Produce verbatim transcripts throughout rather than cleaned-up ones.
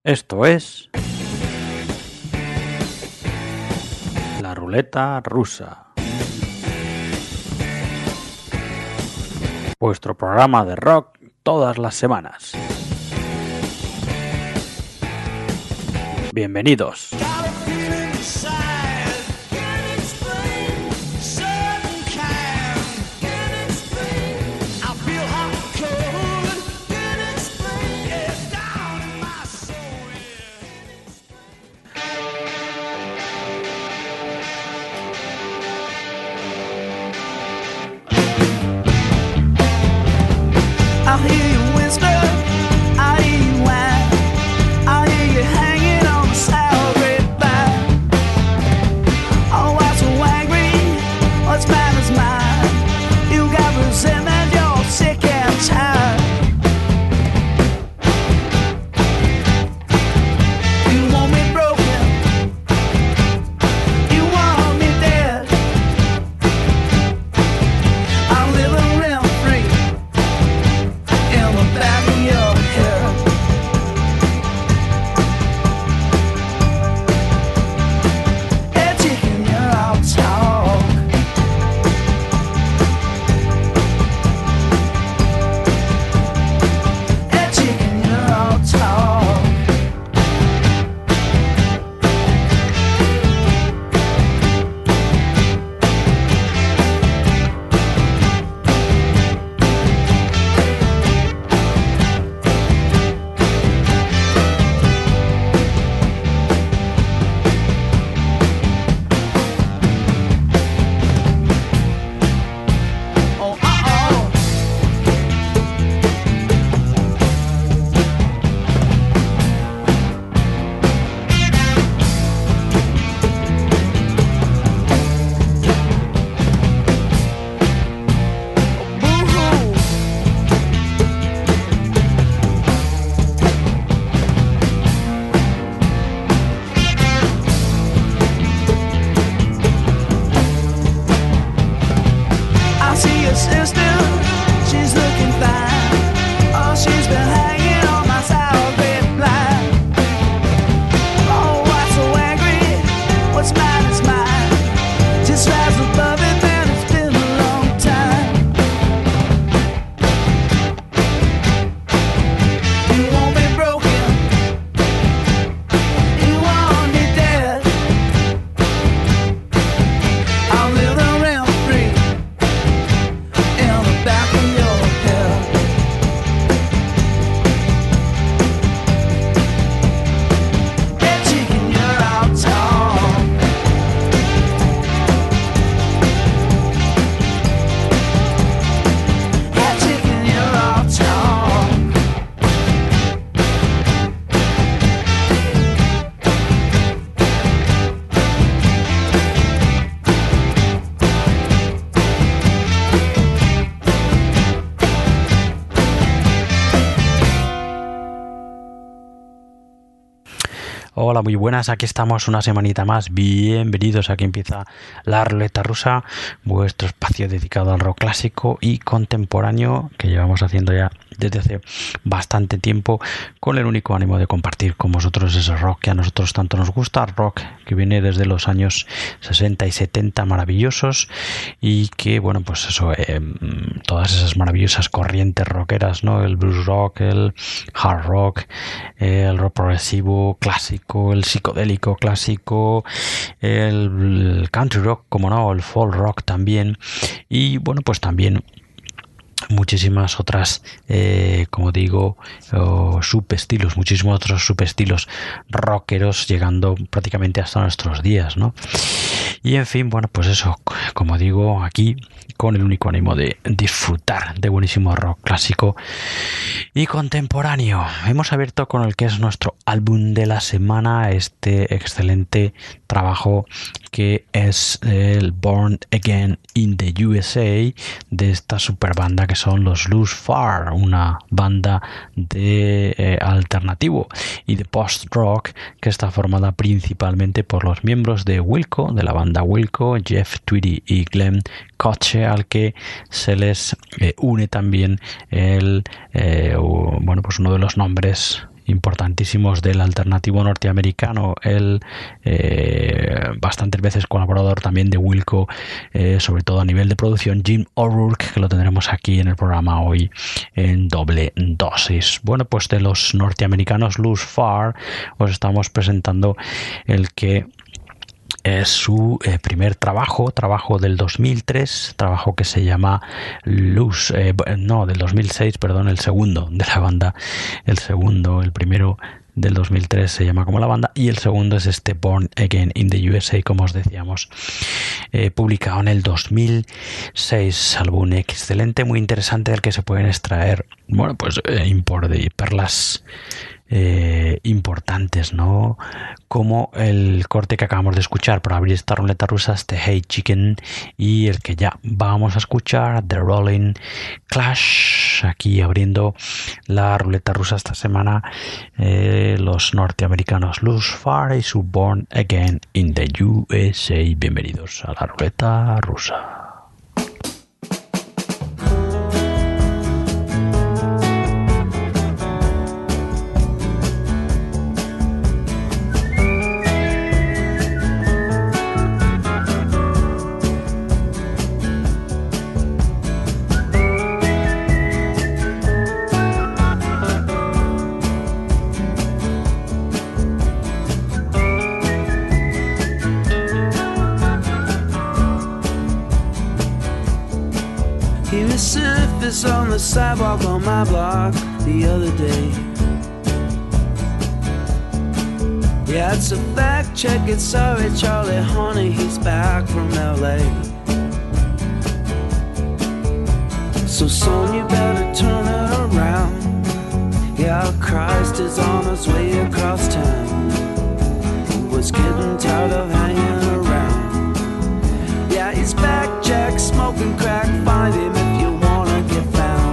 Esto es La Ruleta Rusa, vuestro programa de rock todas las semanas. Bienvenidos. Hola, muy buenas, aquí estamos una semanita más. Bienvenidos, aquí empieza La Ruleta Rusa, vuestro espacio dedicado al rock clásico y contemporáneo que llevamos haciendo ya desde hace bastante tiempo, con el único ánimo de compartir con vosotros ese rock que a nosotros tanto nos gusta, rock que viene desde los años sesenta y setenta maravillosos, y que bueno, pues eso, eh, todas esas maravillosas corrientes rockeras, ¿no? El blues rock, el hard rock, el rock progresivo clásico, el psicodélico clásico, el country rock, como no, el folk rock también, y bueno, pues también muchísimas otras, eh, como digo, oh, subestilos, muchísimos otros subestilos rockeros, llegando prácticamente hasta nuestros días, ¿no? Y en fin, bueno, pues eso, como digo, aquí con el único ánimo de disfrutar de buenísimo rock clásico y contemporáneo. Hemos abierto con el que es nuestro álbum de la semana, este excelente trabajo que es el Born Again in the U S A, de esta super banda que son los Luz Far, una banda de eh, alternativo y de post-rock que está formada principalmente por los miembros de Wilco, de la banda Wilco, Jeff Tweedy y Glenn Koche, al que se les eh, une también el eh, bueno, pues uno de los nombres importantísimos del alternativo norteamericano, el eh, bastantes veces colaborador también de Wilco, eh, sobre todo a nivel de producción, Jim O'Rourke, que lo tendremos aquí en el programa hoy en doble dosis. Bueno, pues de los norteamericanos Luz Far os estamos presentando el que es su eh, primer trabajo, trabajo del dos mil tres, trabajo que se llama Luz, eh, no, del dos mil seis, perdón, el segundo de la banda, el segundo, el primero del dos mil tres se llama como la banda, y el segundo es este Born Again in the U S A, como os decíamos, eh, publicado en el dos mil seis, álbum excelente, muy interesante, del que se pueden extraer, bueno, pues eh, import de perlas Eh, importantes, ¿no? Como el corte que acabamos de escuchar para abrir esta ruleta rusa, este Hey Chicken, y el que ya vamos a escuchar, The Rolling Clash, aquí abriendo la ruleta rusa esta semana, eh, los norteamericanos Luz Far y su Born Again in the U S A. Bienvenidos a la ruleta rusa. On the sidewalk on my block the other day. Yeah, it's a fact check, it's sorry Charlie, honey, he's back from L A. So son, you better turn it around. Yeah, Christ is on his way across town. He was getting tired of hanging around. Yeah, he's back, Jack, smoking crack, find him if you wanna get found.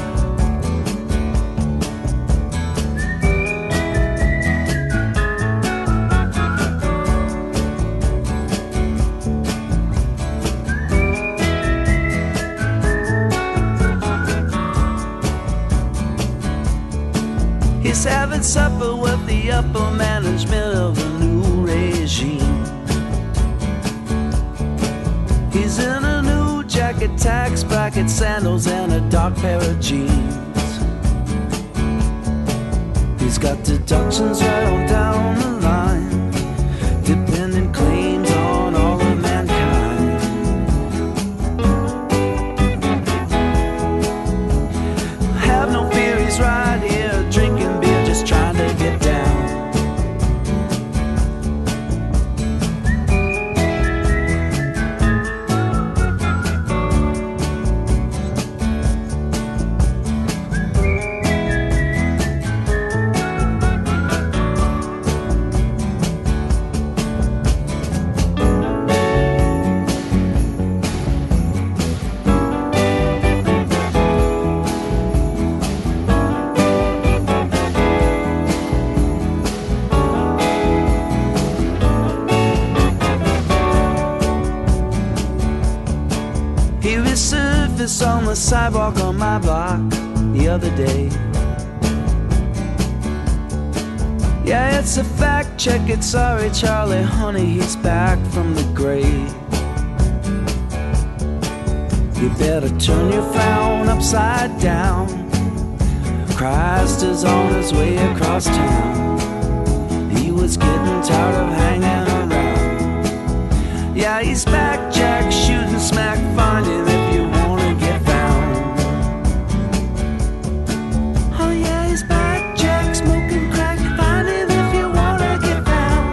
He's having supper with the upper management of the new regime. He's in a new jacket, tax bracket, sandals, and a dark pair of jeans. He's got deductions right on down the line, dependent claims on all of mankind. Have no fear, he's right here, drinking beer, just trying to get down. On the sidewalk on my block the other day. Yeah, it's a fact check, it's sorry Charlie, honey, he's back from the grave. You better turn your frown upside down. Christ is on his way across town. He was getting tired of hanging around. Yeah, he's back, Jack, shooting smack, find him if you wanna get found. Oh yeah, he's back, Jack, smoking crack, find him if you wanna get found.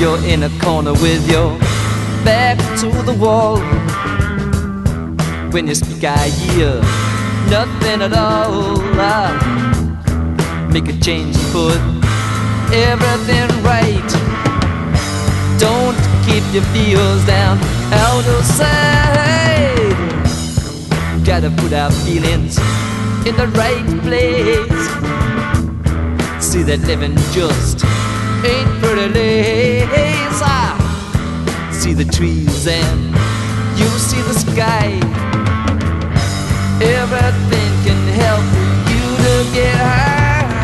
You're in a corner with your back to the wall. When you speak I hear nothing at all. I make a change and put everything right. Don't keep your feels down out of sight. Gotta put our feelings in the right place. See that living just ain't pretty lace. I see the trees and you see the sky. Everything can help you to get high.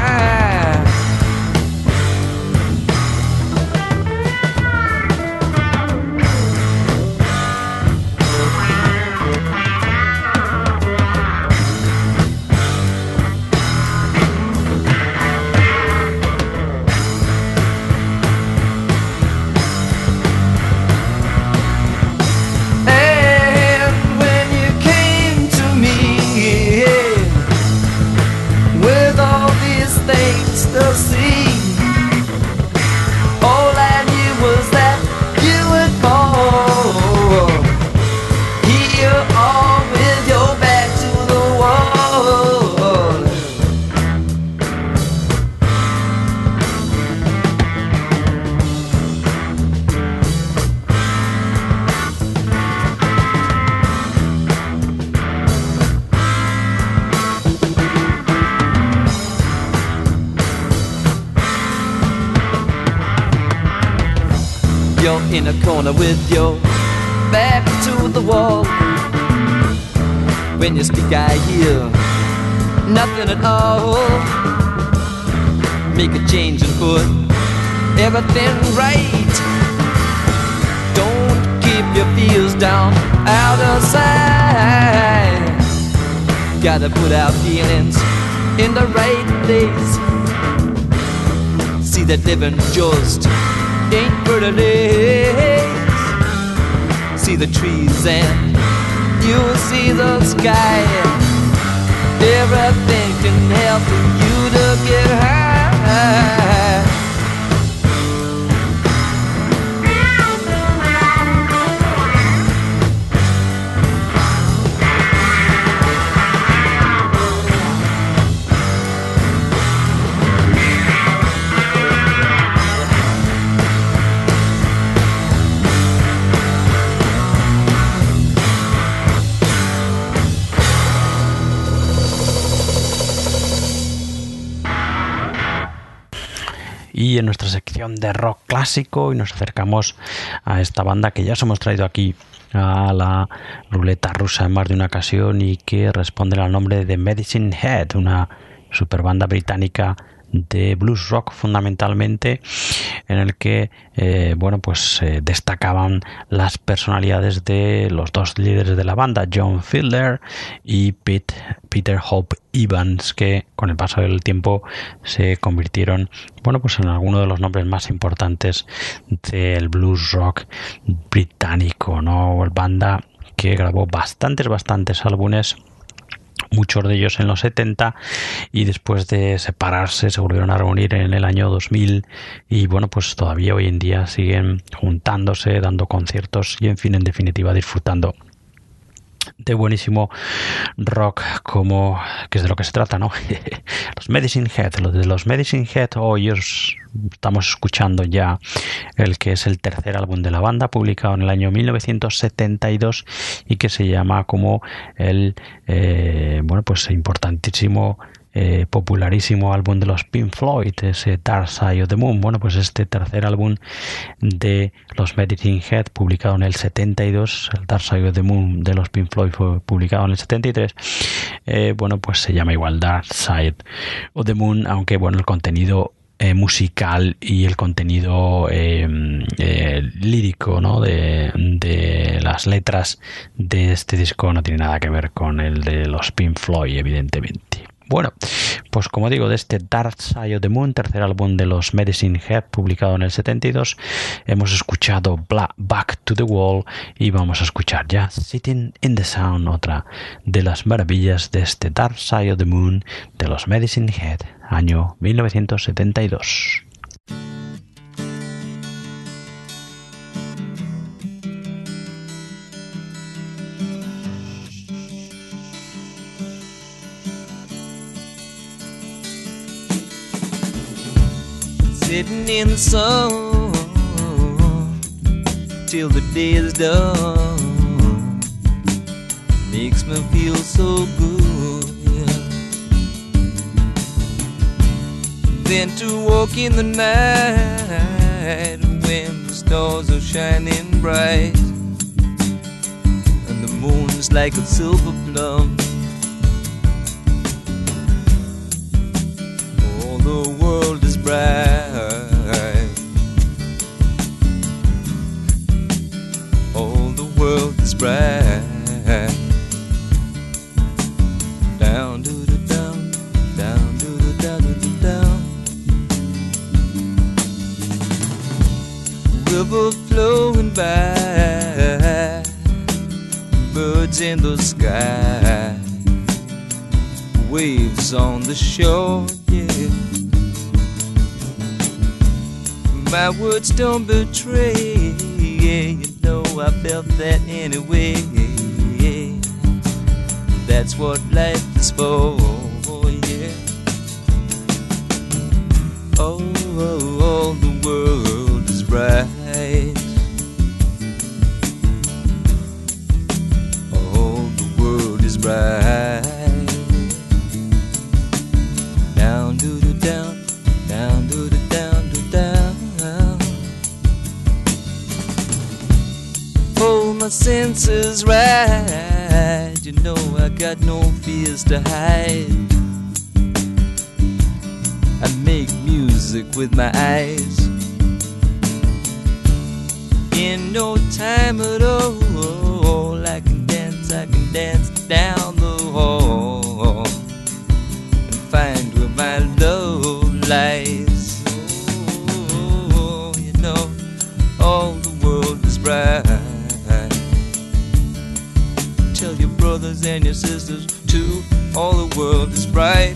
To see, all I knew was that you would fall here, all with your back to the wall. You're in a corner with your back to the wall. When you speak I hear nothing at all. Make a change and put everything right. Don't keep your feels down out of sight. Gotta put our feelings in the right place. See that living just ain't pretty lace. See the trees and you'll see the sky. Everything can help you to get high. Y en nuestra sección de rock clásico, y nos acercamos a esta banda que ya os hemos traído aquí a la ruleta rusa en más de una ocasión y que responde al nombre de Medicine Head, una super banda británica de blues rock fundamentalmente, en el que eh, bueno pues eh, destacaban las personalidades de los dos líderes de la banda, John Fielder y Pete, Peter Hope Evans, que con el paso del tiempo se convirtieron bueno pues en algunos de los nombres más importantes del blues rock británico, ¿no? Banda que grabó bastantes bastantes álbumes, muchos de ellos en los setenta, y después de separarse se volvieron a reunir en el año dos mil y bueno pues todavía hoy en día siguen juntándose, dando conciertos y en fin, en definitiva disfrutando de buenísimo rock, como que es de lo que se trata, ¿no? Los Medicine Head, los de los Medicine Head, hoy os estamos escuchando ya el que es el tercer álbum de la banda, publicado en el año mil novecientos setenta y dos y que se llama como el eh, bueno pues importantísimo Eh, popularísimo álbum de los Pink Floyd, ese Dark Side of the Moon. Bueno, pues este tercer álbum de los Medicine Head, publicado en el setenta y dos, el Dark Side of the Moon de los Pink Floyd fue publicado en el setenta y tres, eh, bueno, pues se llama igual Dark Side of the Moon, aunque bueno, el contenido Eh, musical y el contenido eh, eh, lírico, ¿no? de, de las letras de este disco no tiene nada que ver con el de los Pink Floyd, evidentemente. Bueno, pues como digo, de este Dark Side of the Moon, tercer álbum de los Medicine Head, publicado en el setenta y dos, hemos escuchado Black Back to the Wall y vamos a escuchar ya Sitting in the Sun, otra de las maravillas de este Dark Side of the Moon de los Medicine Head, año mil novecientos setenta y dos. sitting in the sun till the day is done makes me feel so good. Then to walk in the night when the stars are shining bright and the moon's like a silver plum. All the world is bright. All the world is bright. Down to the down, down to the down to the down. River flowing by, birds in the sky, waves on the shore, yeah. My words don't betray, yeah. You know I felt that anyway. That's what life is for, yeah. Oh, oh, oh, the world is bright. Oh, the world is bright. Down to the down, down to the down to down. Oh, my senses right. You know I got no fears to hide. I make music with my eyes. In no time at all, I can dance, I can dance down the hall and find where my love lies. Oh, you know, all the world is bright. Tell your brothers and your sisters too, all the world is bright.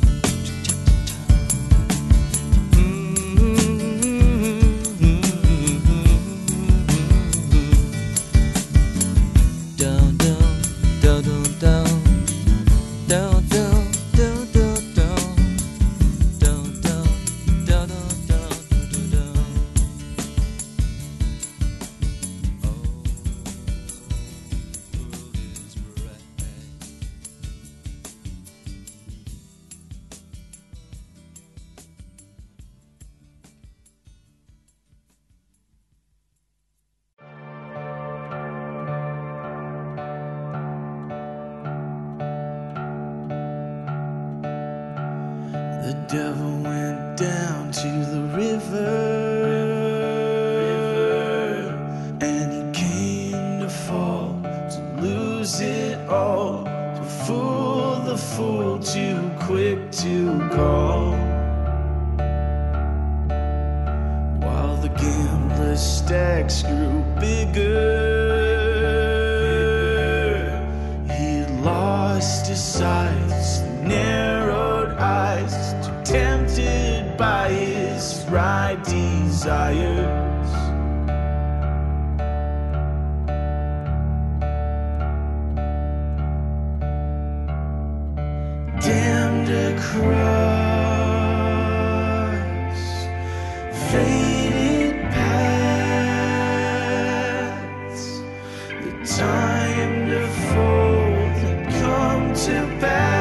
The devil went down to the river, and he came to fall, to lose it all, to fool the fool too quick to call. While the gambler's stacks grew bigger, he lost his sight, narrowed eyes, tempted by his right desires. Damned across faded paths, the time to fold had come to pass.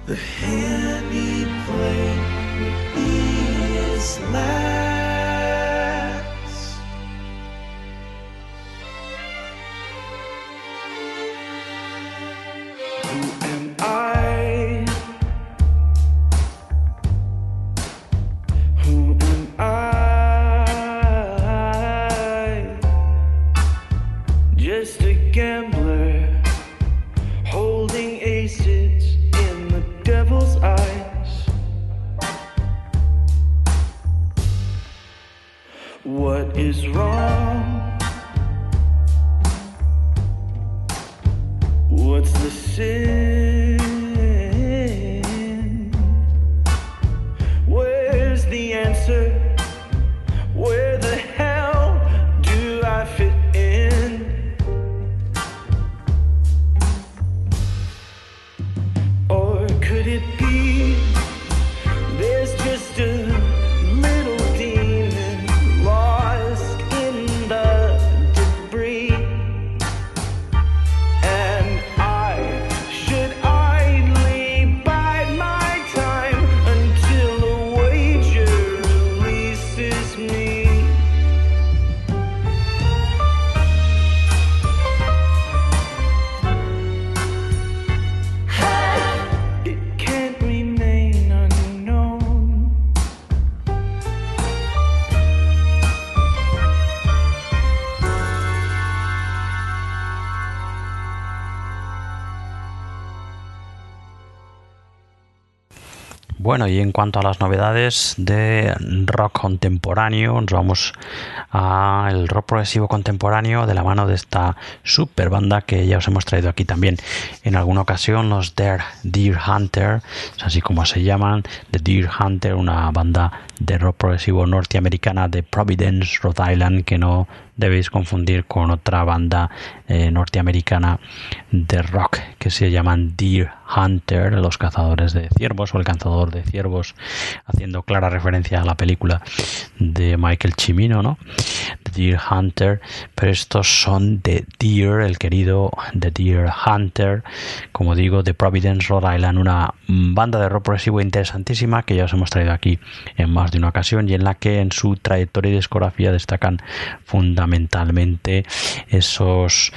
The hand he played would be his last. Who am I? Who am I? Just a gambler holding aces in the devil's eyes. What is wrong? What's the sin? Where's the answer? Where the hell do I fit in? Or could it be there's just a little demon lost in the debris? And I should idly bide my time until a wager releases me. It can't remain unknown. Bueno, y en cuanto a las novedades de rock contemporáneo, nos vamos al rock progresivo contemporáneo de la mano de esta super banda que ya os hemos traído aquí también en alguna ocasión, los Deer, Deer Hunter, así como se llaman, The Deer Hunter, una banda de rock progresivo norteamericana de Providence, Rhode Island, que no debéis confundir con otra banda eh, norteamericana de rock que se llaman Deer Hunter, los cazadores de ciervos o el cazador de ciervos, haciendo clara referencia a la película de Michael Cimino, ¿no? The Deer Hunter, pero estos son The Deer, el querido The Deer Hunter, como digo, de Providence, Rhode Island, una banda de rock progresivo interesantísima que ya os hemos traído aquí en más de una ocasión y en la que en su trayectoria y discografía destacan fundamentalmente esos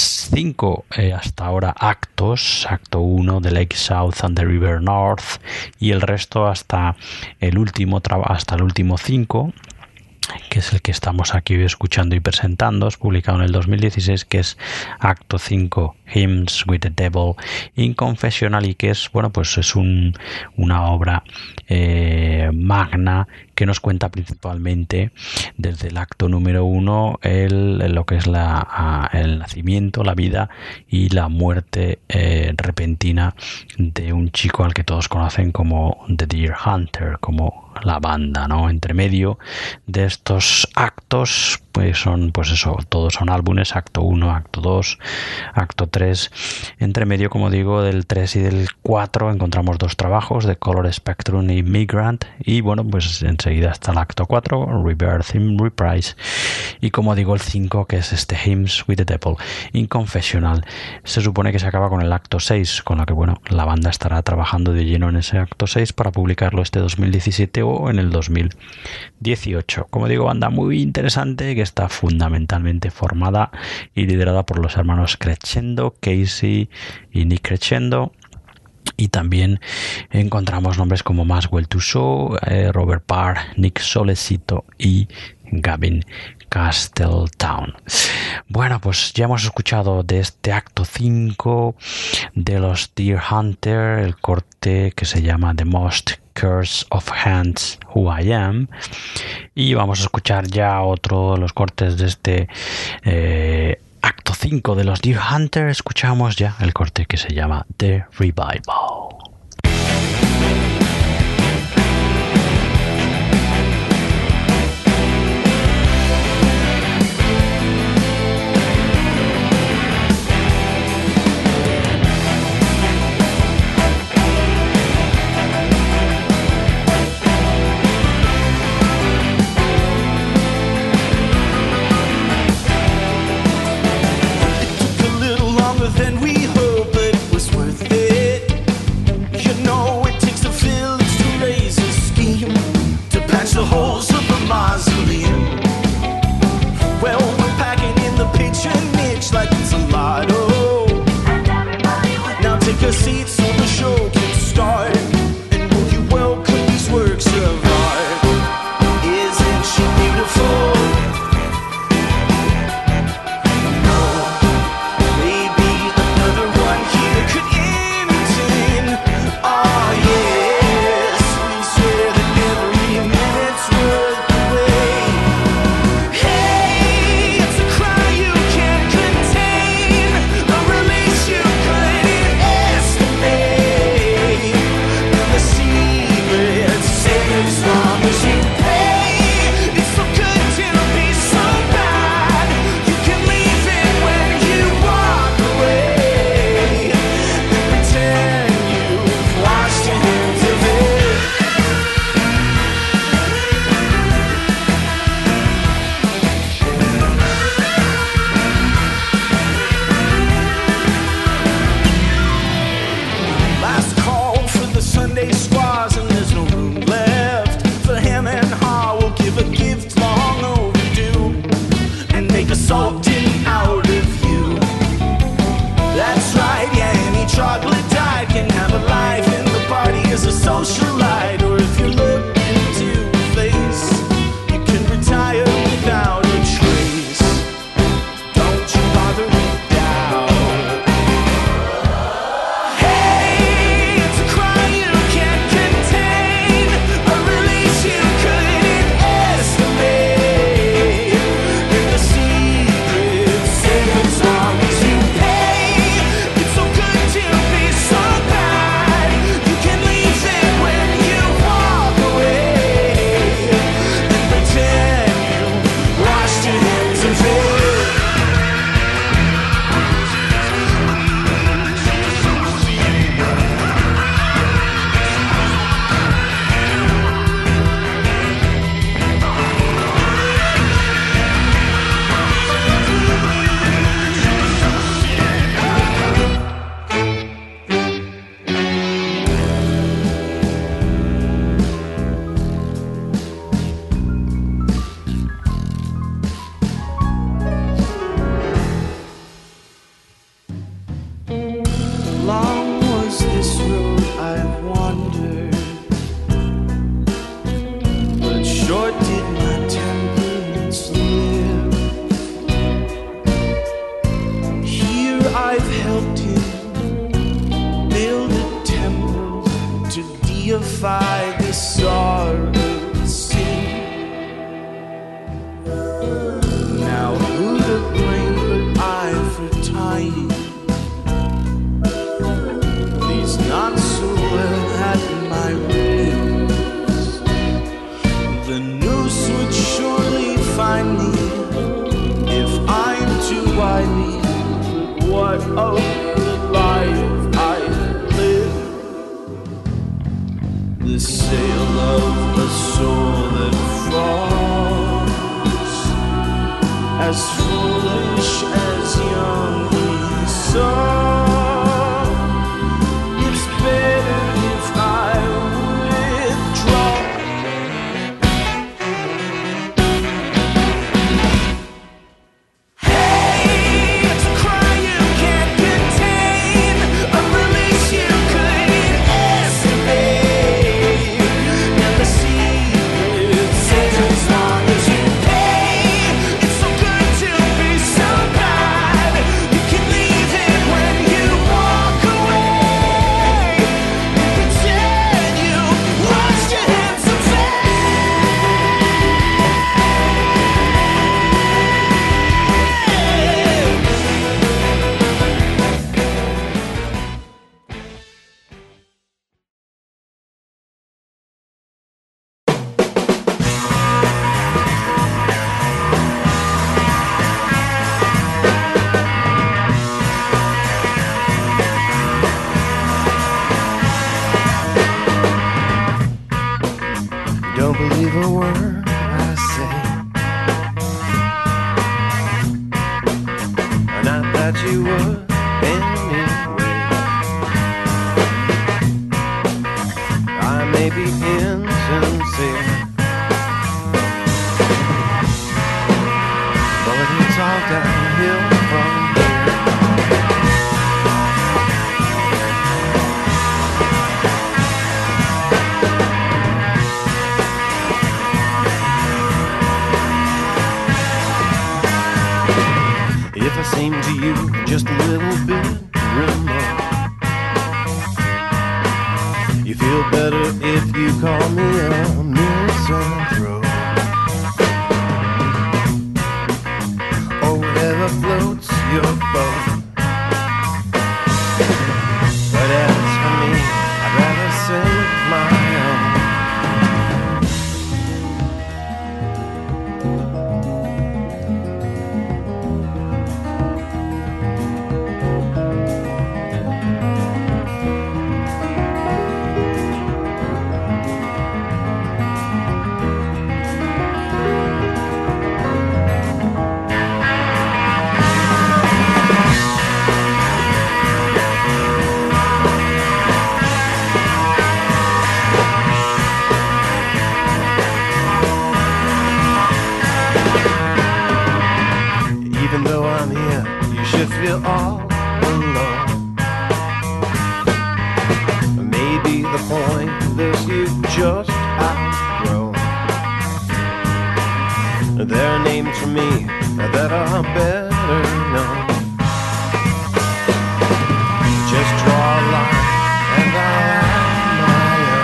cinco eh, hasta ahora actos, acto uno de Lake South and the River North y el resto hasta el último hasta el último cinco, que es el que estamos aquí escuchando y presentando, es publicado en el dos mil dieciséis, que es acto cinco, Hymns with the Devil in Confessional, y que es, bueno, pues es un, una obra eh, magna que nos cuenta principalmente desde el acto número uno el, lo que es la, el nacimiento, la vida y la muerte eh, repentina de un chico al que todos conocen como The Deer Hunter, como la banda, ¿no? Entre medio de estos actos, pues son, pues eso, todos son álbumes, acto uno, acto dos, acto tres. Entre medio, como digo, del tres y del cuatro encontramos dos trabajos, de Color Spectrum y Migrant, y bueno, pues enseguida está el acto cuatro, Rebirth in Reprise, y como digo, el cinco, que es este Hymns with the Devil in Confessional. Se supone que se acaba con el acto seis, con lo que, bueno, la banda estará trabajando de lleno en ese acto seis para publicarlo este dos mil diecisiete o en el dos mil dieciocho. Como digo, banda muy interesante que está fundamentalmente formada y liderada por los hermanos Crescendo, Casey y Nick Crescendo. Y también encontramos nombres como Maxwell Tussaud, eh, Robert Parr, Nick Solecito y Gavin Castletown. Bueno, pues ya hemos escuchado de este acto cinco de los Deer Hunter el corte que se llama The Most Curse of Hands Who I Am, y vamos a escuchar ya otro de los cortes de este eh, acto cinco de los Deer Hunter. Escuchamos ya el corte que se llama The Revival. Than we hoped, but it was worth it. defy the sorrow sea. Now who to blame but I for tying these not so well at my wrist? The noose would surely find me if I'm too wily. But what of the life I live? The sail of a soul that falls, as foolish as young Esau. It's better if I withdraw. Hey, it's a cry you can't contain, a release you couldn't estimate. And the secret says as long as you pay, it's so good to be so bad. You can leave it when you walk away. You pretend you washed your hands of it. Don't believe a word I say. Not that you would anyway. I may be insincere, but it's all downhill from here. If I seem to you just a little bit remote, you feel better if you call me a misanthrope, or whatever floats your boat. But as for me, I'd rather sing my own. Even though I'm here, you should feel all alone. Maybe the point is you've just outgrown. There are names for me that are better known. Just draw a line and I'll add my own.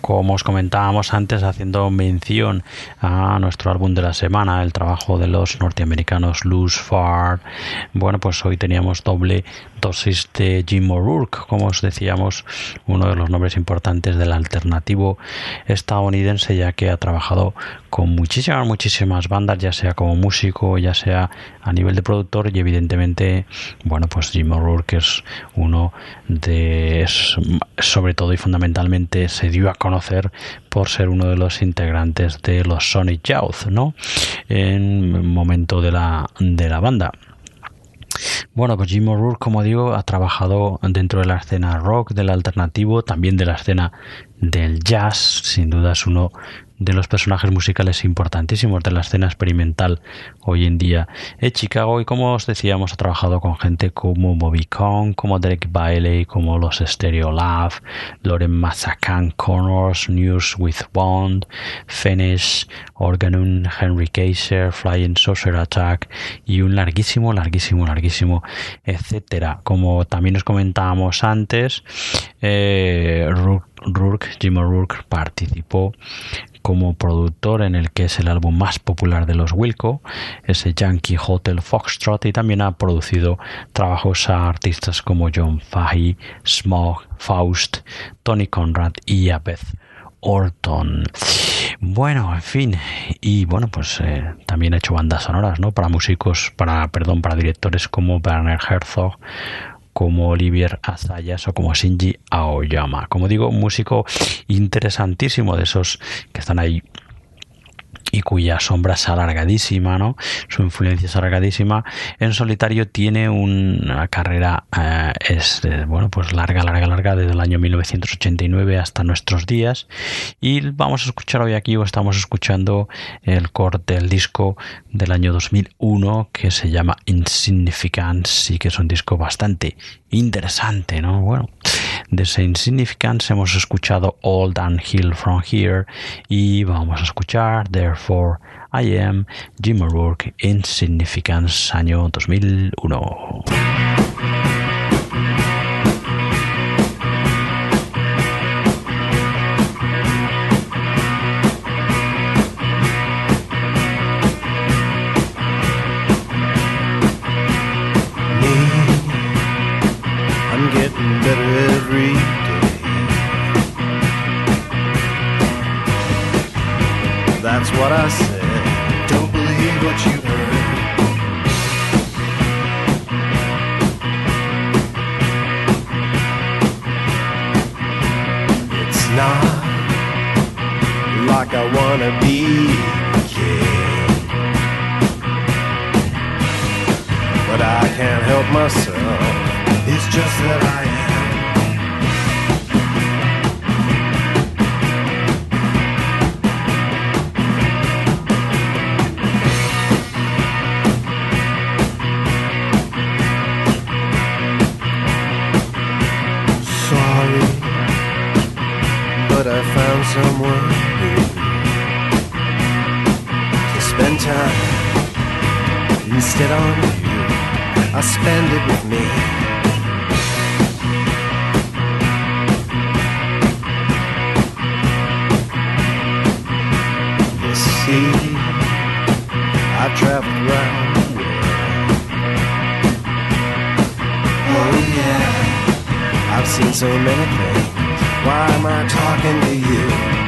como os comentábamos antes, haciendo mención a nuestro álbum de la semana, el trabajo de los norteamericanos Loose Fart. Bueno, pues hoy teníamos doble dosis de Jim O'Rourke, como os decíamos, uno de los nombres importantes del alternativo estadounidense, ya que ha trabajado con muchísimas, muchísimas bandas, ya sea como músico, ya sea a nivel de productor, y evidentemente, bueno, pues Jim O'Rourke es uno de, es, sobre todo y fundamentalmente, se dio a conocer por ser uno de los integrantes de los Sonic Youth, ¿no? En el momento de la, de la banda. Bueno, pues Jim O'Rourke, como digo, ha trabajado dentro de la escena rock, del alternativo, también de la escena del jazz. Sin duda es uno de los personajes musicales importantísimos de la escena experimental hoy en día en Chicago, y como os decíamos, ha trabajado con gente como Bobby Kong, como Derek Bailey, como los Stereolab, Lauren Massacan Connors, News with Bond, Finish, Organum, Henry Kaiser, Flying Saucer Attack y un larguísimo, larguísimo, larguísimo, etcétera. Como también os comentábamos antes, eh, Rourke, Jim O'Rourke participó como productor en el que es el álbum más popular de los Wilco, ese Yankee Hotel Foxtrot, y también ha producido trabajos a artistas como John Fahey, Smog, Faust, Tony Conrad y Abeth Orton. Bueno, en fin, y bueno, pues eh, también ha hecho bandas sonoras, ¿no? Para músicos, para, perdón, para directores como Werner Herzog, como Olivier Assayas o como Shinji Aoyama. Como digo, un músico interesantísimo, de esos que están ahí y cuya sombra es alargadísima, ¿no? Su influencia es alargadísima. En solitario tiene una carrera eh, es eh, bueno, pues larga, larga, larga, desde el año mil novecientos ochenta y nueve hasta nuestros días. Y vamos a escuchar hoy aquí, o estamos escuchando el corte del disco del año dos mil uno que se llama Insignificance, y que es un disco bastante interesante, ¿no? Bueno, de ese Insignificance hemos escuchado All Downhill From Here, y vamos a escuchar Therefore I Am, Jim O'Rourke, Insignificance, año dos mil uno. Getting better every day. That's what I said. Don't believe what you heard. It's not like I wanna be a kid, but I can't help myself. It's just that I am. Sorry, but I found someone new to spend time. Instead on you, I spend it with me. I traveled around the world. Oh yeah, I've seen so many things. Why am I talking to you?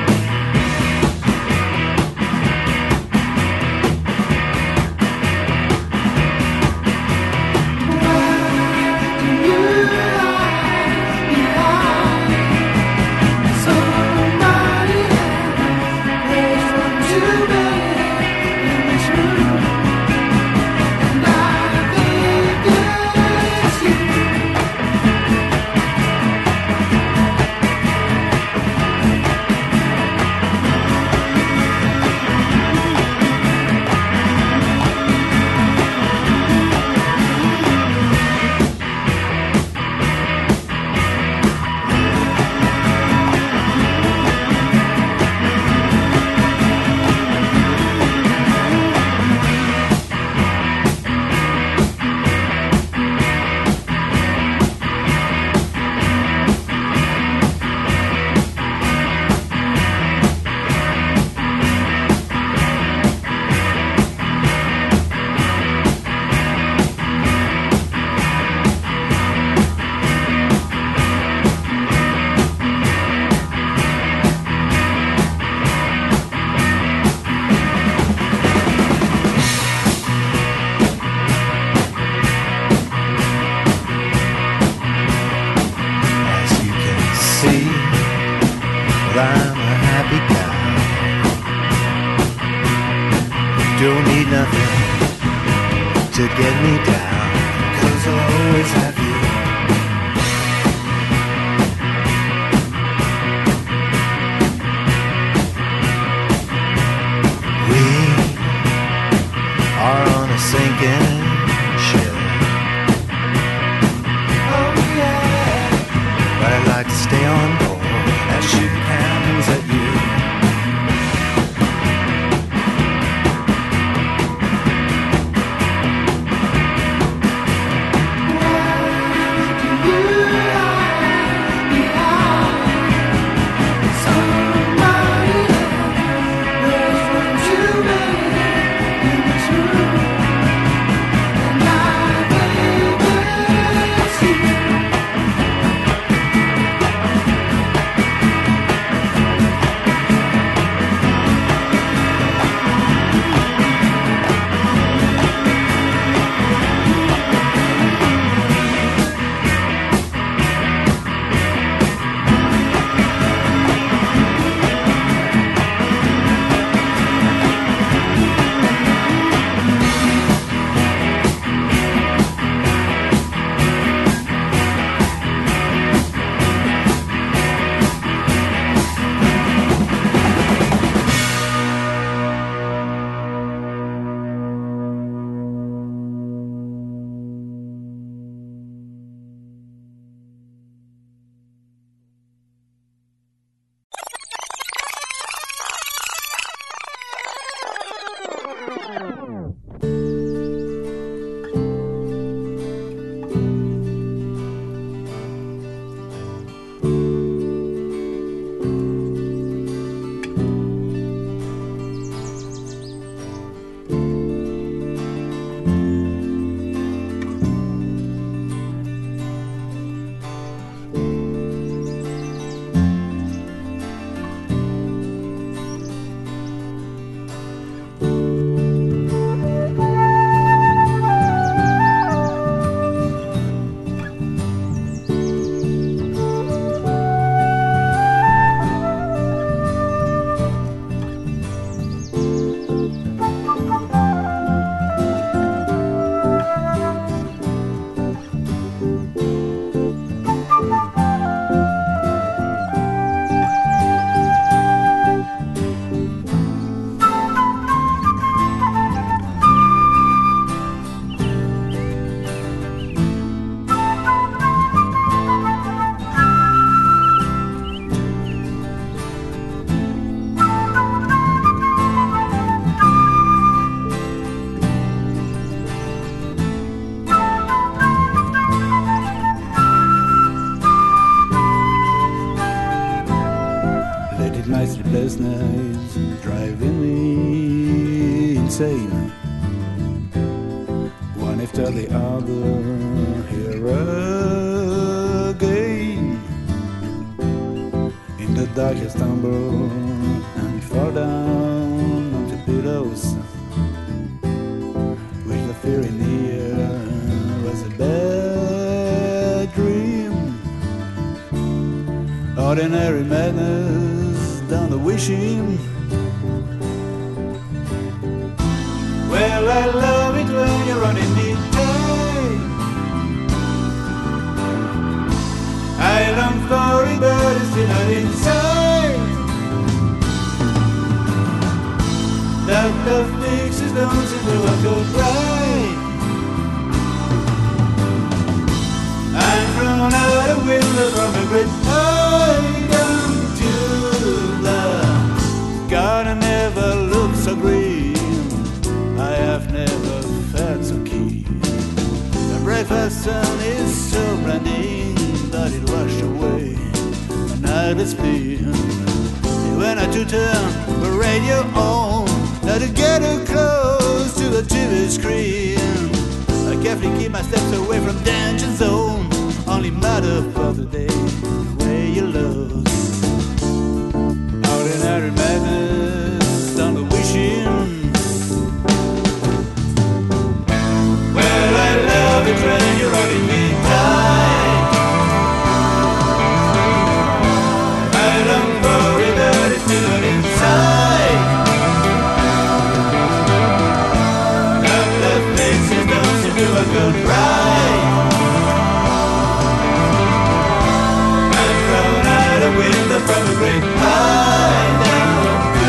don't need nothing to get me down, 'cause I'll always have you. We are on a sinking ship. Oh yeah. But I'd like to stay on board and shoot cannons at you. Sleepless nights driving me insane. One after the other, here again. In the dark I stumble and fall down onto pillows, with the fear in the air was a bad dream. Ordinary madness down the wishing. Well, I love it when you're running me tight. I long for it, but it's still not inside. Doctor fixes don't seem to work out right. I'm thrown out a window from a great height. God, I never looked so green. I have never felt so keen. The breakfast sun is so blinding that it washed away my nightly spleen. When I to turn the radio on, now to get her close to the T V screen, I carefully keep my steps away from danger zone. Only matter for the day, the way you lose. Ordinary madness down the wishing. Well, I love it when you're running me tight. I long for it, but it's still not inside. a good ride. I'm thrown out a window from a great height down to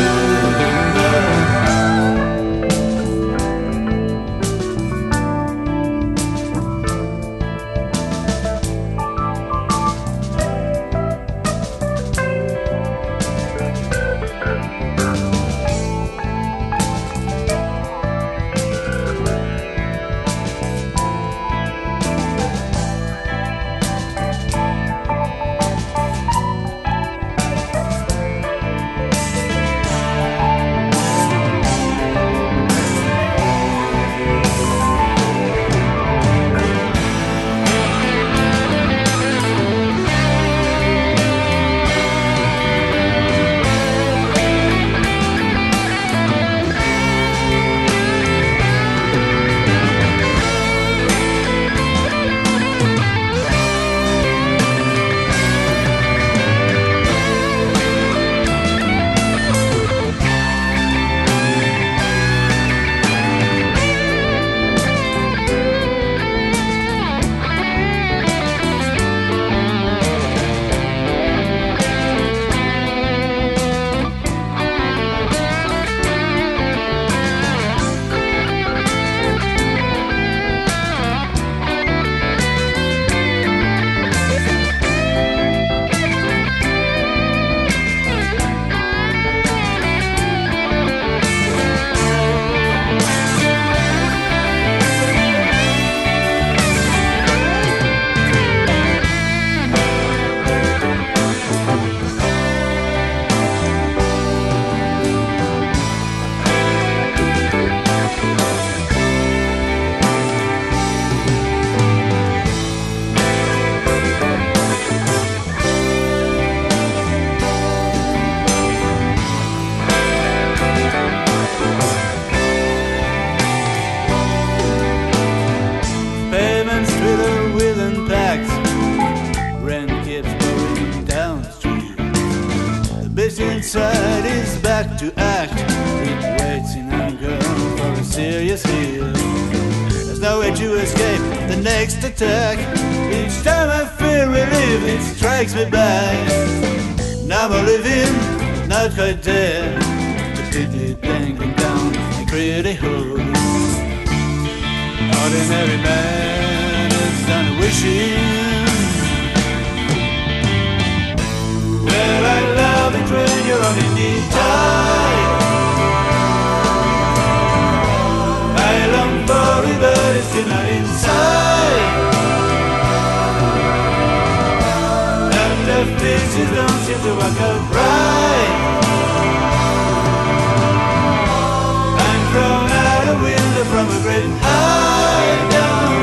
inside is back to act. It waits in anger for a serious heal. There's no way to escape the next attack. Each time I feel relief, it strikes me back. Now I'm living, not quite dead, but pity dangling down a gritty hood. Ordinary man is done wishing. Well, I love it when you're on indeed tight. I long for it, but it's still not inside. And the pieces don't seem to work out right. I'm thrown out a window from a great height down.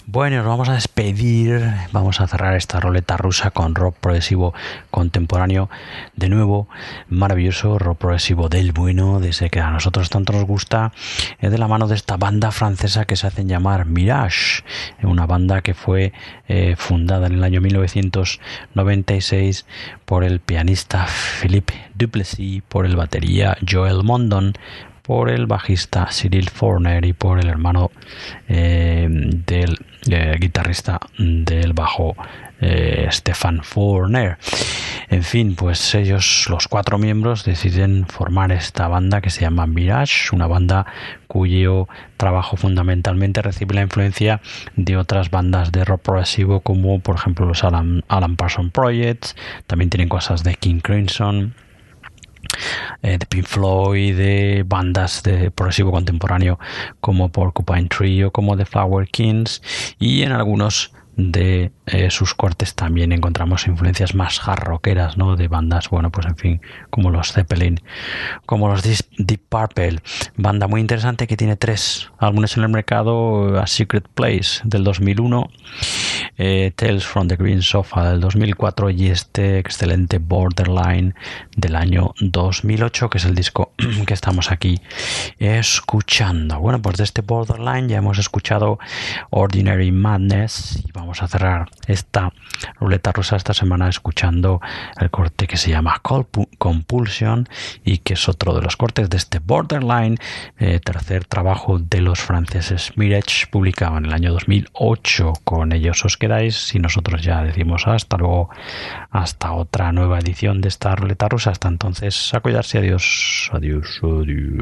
Bueno, nos vamos a despedir, vamos a cerrar esta roleta rusa con rock progresivo contemporáneo, de nuevo, maravilloso, rock progresivo del bueno, de ese que a nosotros tanto nos gusta, es de la mano de esta banda francesa que se hacen llamar Mirage, una banda que fue eh, fundada en el año mil novecientos noventa y seis por el pianista Philippe Duplessis, por el batería Joel Mondon, por el bajista Cyril Fournier y por el hermano eh, del eh, guitarrista del bajo eh, Stéphane Fournier. En fin, pues ellos, los cuatro miembros, deciden formar esta banda que se llama Mirage, una banda cuyo trabajo fundamentalmente recibe la influencia de otras bandas de rock progresivo como por ejemplo los Alan, Alan Parsons Project, también tienen cosas de King Crimson, Eh, de Pink Floyd, de bandas de progresivo contemporáneo como Porcupine Tree o como The Flower Kings, y en algunos de eh, sus cortes también encontramos influencias más hard rockeras, ¿no? De bandas, bueno, pues en fin, como los Zeppelin, como los Deep Purple, banda muy interesante que tiene tres álbumes en el mercado: A Secret Place del dos mil uno, eh, Tales from the Green Sofa del dos mil cuatro y este excelente Borderline del año dos mil ocho, que es el disco que estamos aquí escuchando. Bueno, pues de este Borderline ya hemos escuchado Ordinary Madness y vamos a cerrar esta ruleta rusa esta semana escuchando el corte que se llama Compulsion y que es otro de los cortes de este Borderline, eh, tercer trabajo de los franceses Mirage, publicado en el año dos mil ocho. Con ellos os quedáis y nosotros ya decimos hasta luego, hasta otra nueva edición de esta ruleta rusa. Hasta entonces, a cuidarse. Adiós, adiós, adiós.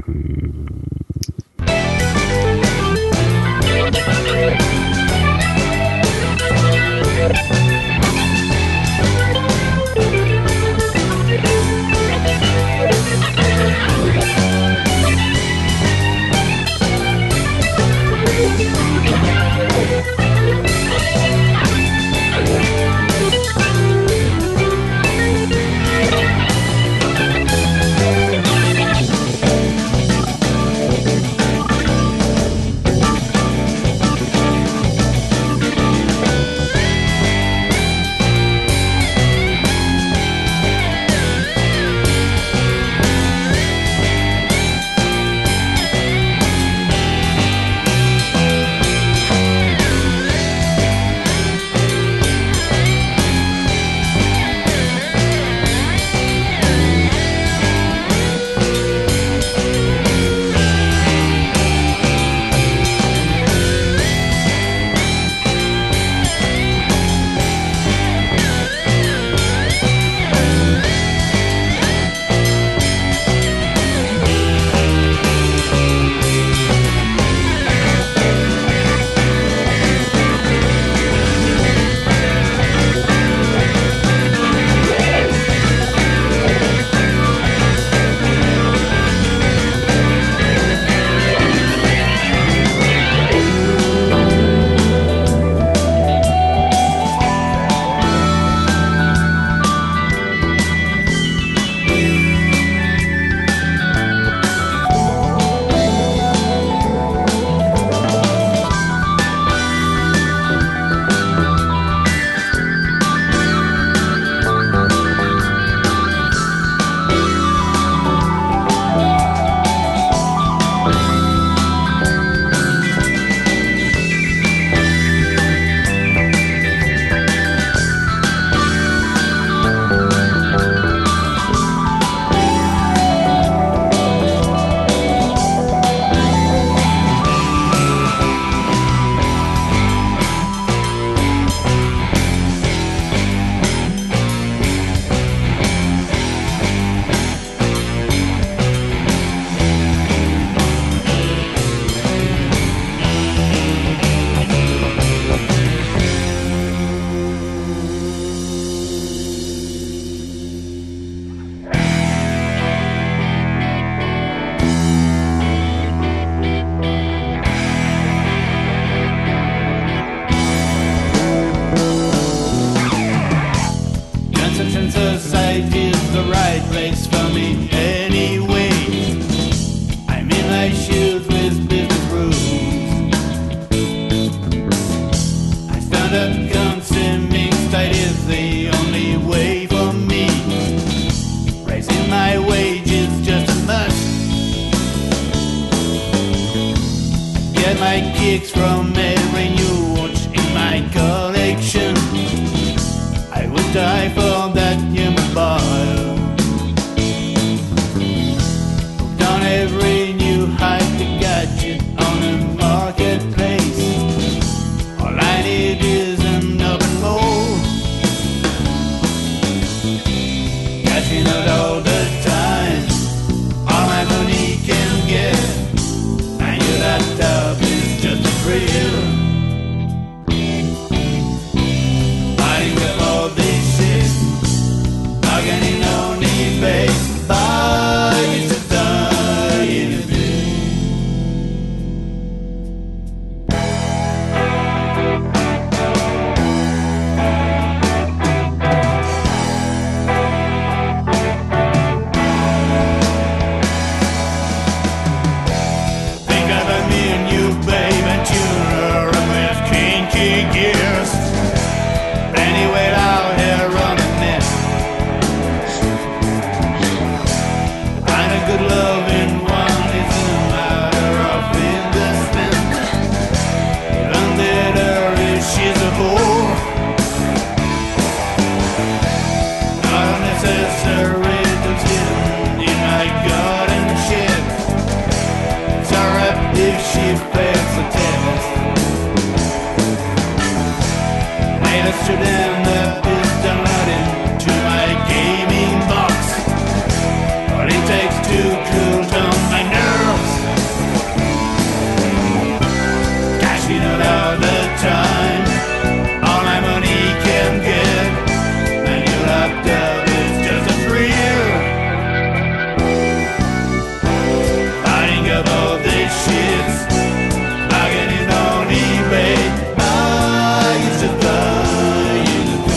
kicks from every new watch in my collection. I would die for that new mobile. Put down every new high-tech gadget on a marketplace. All I need is an open mall. Cashing out all the time, all my money can get. My new laptop is just a thrill. Buying up all this shit, bargaining on eBay. Buy it to die in a bit. Think of a me and you, babe, and tuner with kinky gears. Anyway, out here running men. Find a good loving one is a matter of investment. Landed her if she's a whore. Not necessary to sit in my garden shed. It's alright if she fails the test. Latest to them that is downloading to my gaming box. All it takes to cool down my nerves. Cashing out all the time, all my money can get. My new laptop is just a thrill. Buying up all this shit, bargaining on eBay. I used to buy in a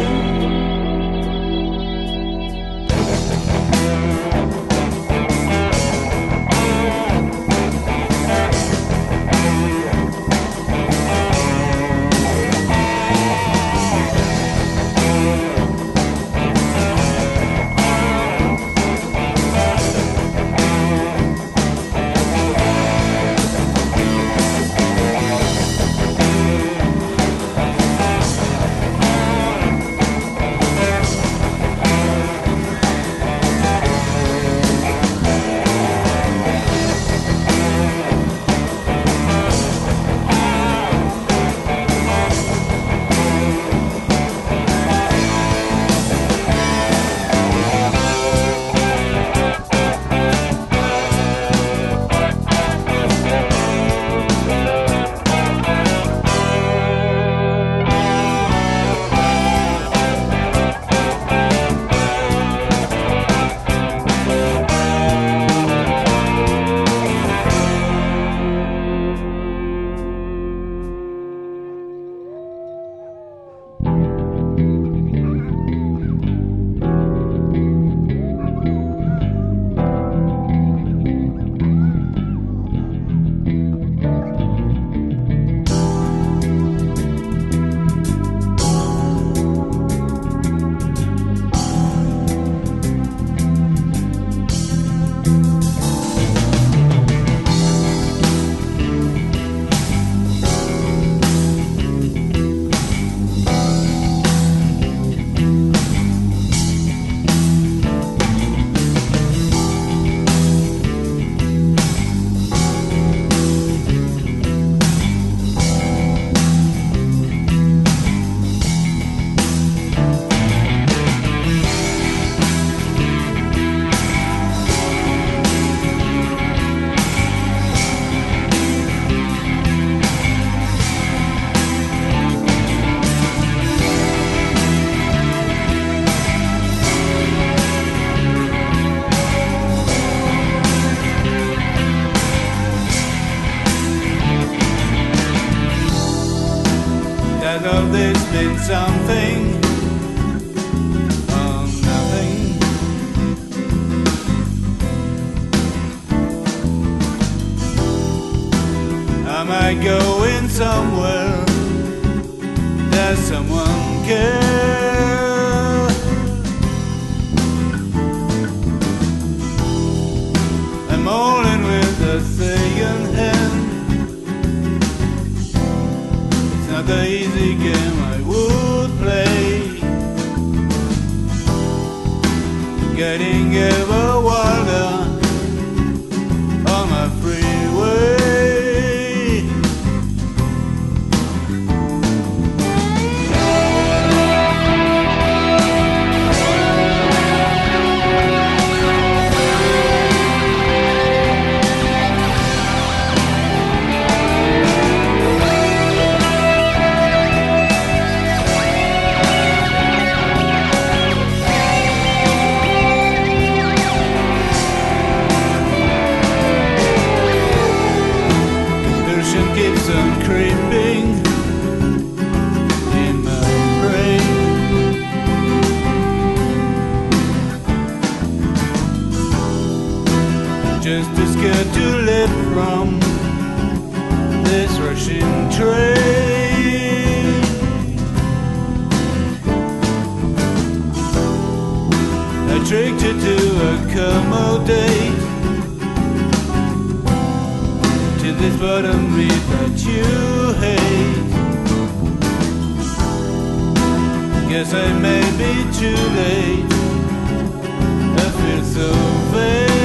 Has all this been something or nothing? Am I going somewhere? Does someone care? I'm all in with a second hand. not the easy game I would play. Getting ever wilder on my freeway. Keeps on creeping in my brain. Just too scared to live from this rushing train. I tricked you to accommodate to this bottom beat that you hate. Guess I may be too late. I feel so vain.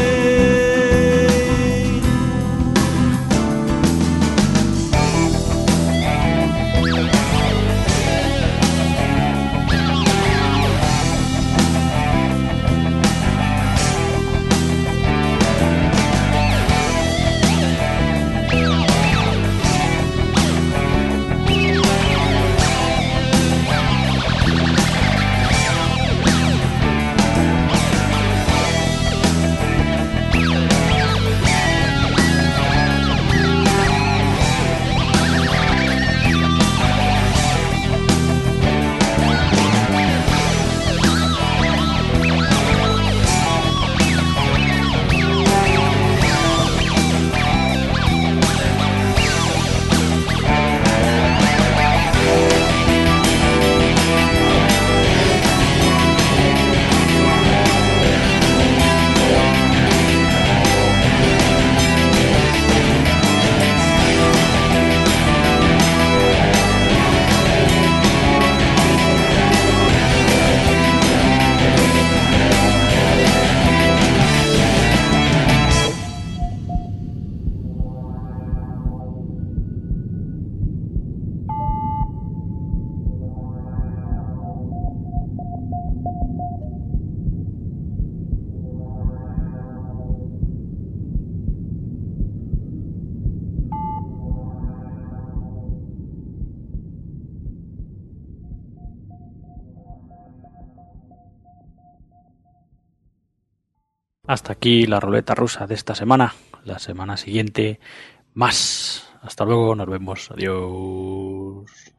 Hasta aquí la ruleta rusa de esta semana. La semana siguiente más. Hasta luego, nos vemos. Adiós.